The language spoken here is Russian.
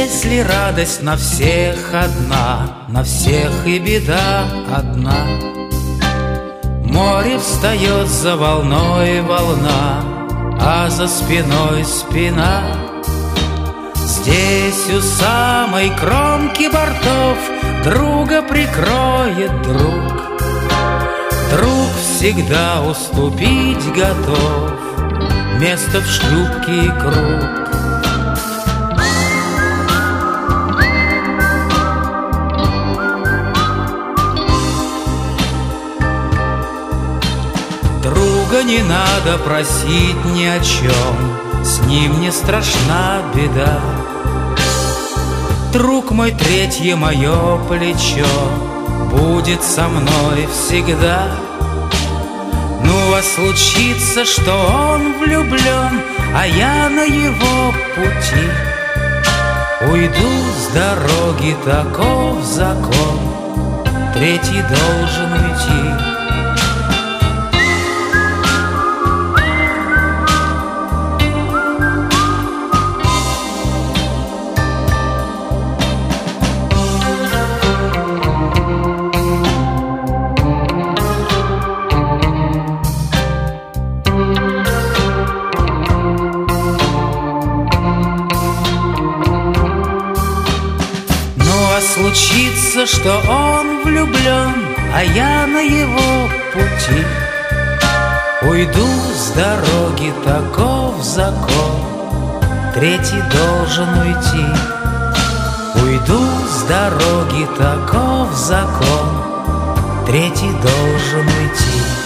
Если радость на всех одна, на всех и беда одна, море встает за волной волна, а за спиной спина. Здесь у самой кромки бортов друга прикроет друг. Друг всегда уступить готов место в шлюпке и круг. Друга не надо просить ни о чем, с ним не страшна беда. Друг мой, третье мое плечо будет со мной всегда. Ну, а случится, что он влюблен, а я на его пути уйду с дороги, таков закон, третий должен уйти. Случится, что он влюблен, а я на его пути уйду с дороги, таков закон, третий должен уйти. Уйду с дороги, таков закон, третий должен уйти.